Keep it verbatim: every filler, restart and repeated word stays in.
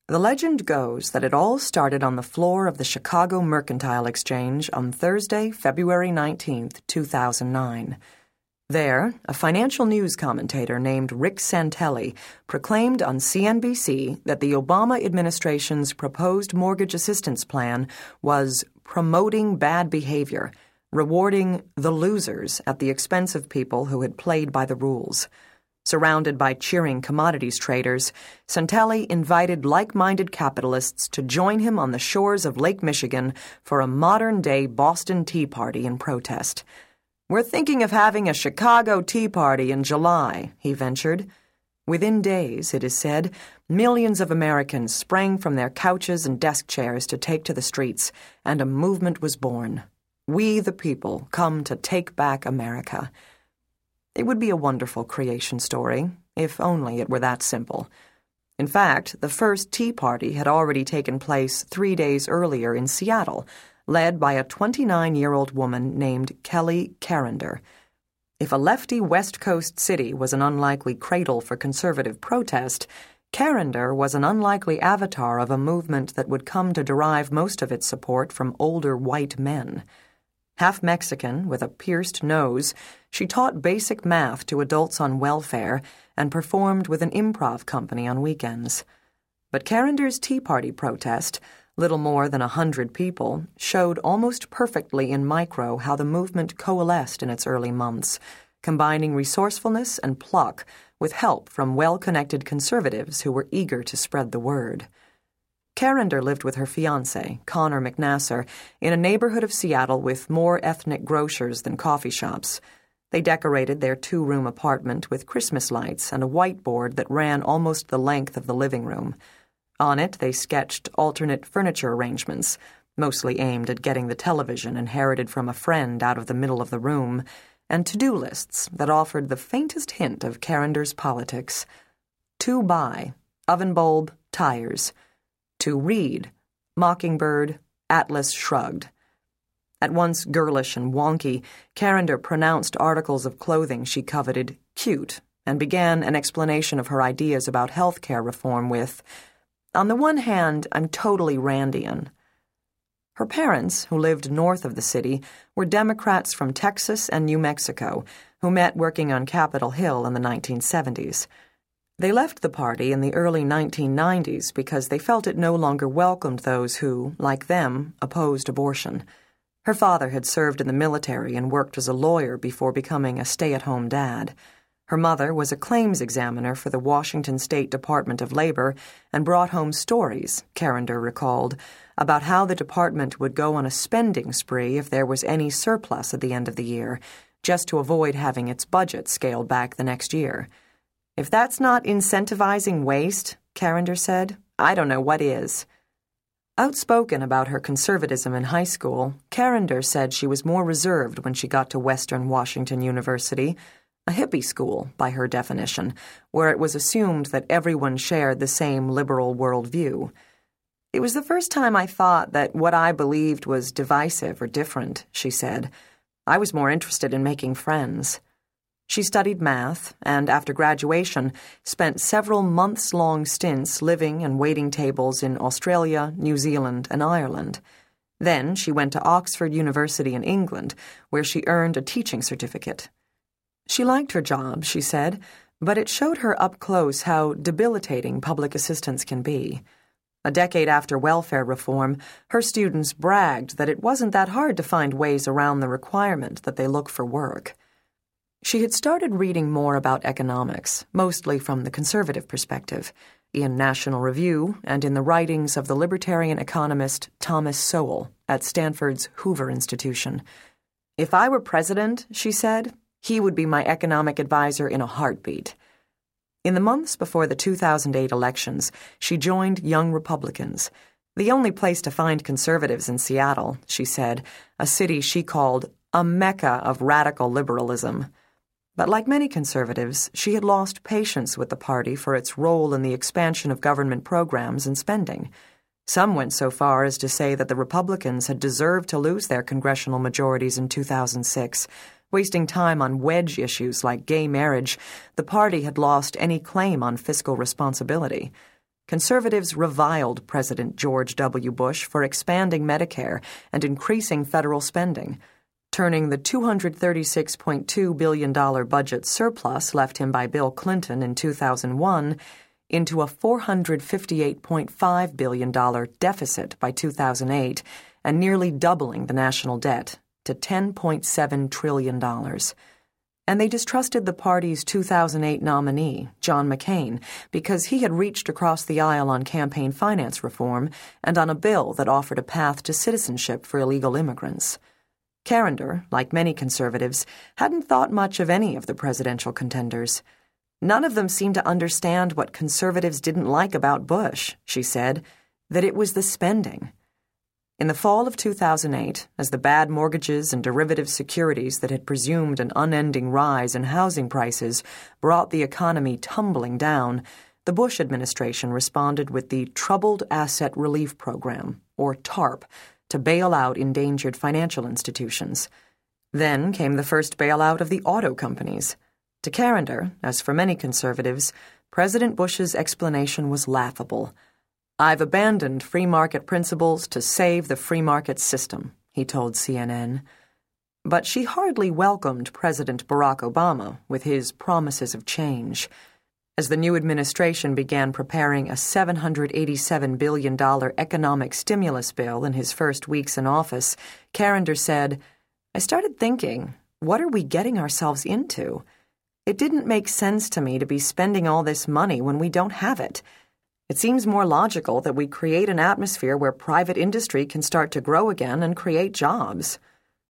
The legend goes that it all started on the floor of the Chicago Mercantile Exchange on Thursday, February nineteenth, two thousand nine. There, a financial news commentator named Rick Santelli proclaimed on C N B C that the Obama administration's proposed mortgage assistance plan was promoting bad behavior, rewarding the losers at the expense of people who had played by the rules. Surrounded by cheering commodities traders, Santelli invited like-minded capitalists to join him on the shores of Lake Michigan for a modern-day Boston Tea Party in protest. "We're thinking of having a Chicago Tea Party in July," he ventured. Within days, it is said, millions of Americans sprang from their couches and desk chairs to take to the streets, and a movement was born. We, the people, come to take back America. It would be a wonderful creation story, if only it were that simple. In fact, the first Tea Party had already taken place three days earlier in Seattle, led by a twenty-nine-year-old woman named Kelly Carinder. If a lefty West Coast city was an unlikely cradle for conservative protest, Carinder was an unlikely avatar of a movement that would come to derive most of its support from older white men. Half Mexican, with a pierced nose, she taught basic math to adults on welfare and performed with an improv company on weekends. But Carinder's Tea Party protest, little more than a hundred people, showed almost perfectly in micro how the movement coalesced in its early months, combining resourcefulness and pluck with help from well-connected conservatives who were eager to spread the word. Carinder lived with her fiancé, Connor McNasser, in a neighborhood of Seattle with more ethnic grocers than coffee shops. They decorated their two-room apartment with Christmas lights and a whiteboard that ran almost the length of the living room. On it, they sketched alternate furniture arrangements, mostly aimed at getting the television inherited from a friend out of the middle of the room, and to-do lists that offered the faintest hint of Carinder's politics. To buy, oven bulb, tires. To read, Mockingbird, Atlas Shrugged. At once girlish and wonky, Carinder pronounced articles of clothing she coveted cute and began an explanation of her ideas about health care reform with, "On the one hand, I'm totally Randian." Her parents, who lived north of the city, were Democrats from Texas and New Mexico, who met working on Capitol Hill in the nineteen seventies. They left the party in the early nineteen nineties because they felt it no longer welcomed those who, like them, opposed abortion. Her father had served in the military and worked as a lawyer before becoming a stay-at-home dad. Her mother was a claims examiner for the Washington State Department of Labor and brought home stories, Carinder recalled, about how the department would go on a spending spree if there was any surplus at the end of the year, just to avoid having its budget scaled back the next year. "If that's not incentivizing waste," Carinder said, "I don't know what is." Outspoken about her conservatism in high school, Carinder said she was more reserved when she got to Western Washington University, a hippie school by her definition, where it was assumed that everyone shared the same liberal worldview. "It was the first time I thought that what I believed was divisive or different," she said. "I was more interested in making friends." She studied math and, after graduation, spent several months-long stints living and waiting tables in Australia, New Zealand, and Ireland. Then she went to Oxford University in England, where she earned a teaching certificate. She liked her job, she said, but it showed her up close how debilitating public assistance can be. A decade after welfare reform, her students bragged that it wasn't that hard to find ways around the requirement that they look for work. She had started reading more about economics, mostly from the conservative perspective, in National Review and in the writings of the libertarian economist Thomas Sowell at Stanford's Hoover Institution. "If I were president," she said, "he would be my economic advisor in a heartbeat." In the months before the two thousand eight elections, she joined Young Republicans, the only place to find conservatives in Seattle, she said, a city she called a mecca of radical liberalism. But like many conservatives, she had lost patience with the party for its role in the expansion of government programs and spending. Some went so far as to say that the Republicans had deserved to lose their congressional majorities in two thousand six. Wasting time on wedge issues like gay marriage, the party had lost any claim on fiscal responsibility. conservatives reviled President George W. Bush for expanding Medicare and increasing federal spending, turning the two hundred thirty-six point two billion dollars budget surplus left him by Bill Clinton in two thousand one into a four hundred fifty-eight point five billion dollars deficit by two thousand eight, and nearly doubling the national debt to ten point seven trillion dollars. And they distrusted the party's two thousand eight nominee, John McCain, because he had reached across the aisle on campaign finance reform and on a bill that offered a path to citizenship for illegal immigrants. Callender, like many conservatives, hadn't thought much of any of the presidential contenders. None of them seemed to understand what conservatives didn't like about Bush, she said, that it was the spending. In the fall of two thousand eight, as the bad mortgages and derivative securities that had presumed an unending rise in housing prices brought the economy tumbling down, the Bush administration responded with the Troubled Asset Relief Program, or TARP, to bail out endangered financial institutions. Then came the first bailout of the auto companies. To Callender, as for many conservatives, President Bush's explanation was laughable. "I've abandoned free market principles to save the free market system," he told C N N. But she hardly welcomed President Barack Obama with his promises of change. As the new administration began preparing a seven hundred eighty-seven billion dollars economic stimulus bill in his first weeks in office, Callender said, "I started thinking, what are we getting ourselves into? It didn't make sense to me to be spending all this money when we don't have it. It seems more logical that we create an atmosphere where private industry can start to grow again and create jobs."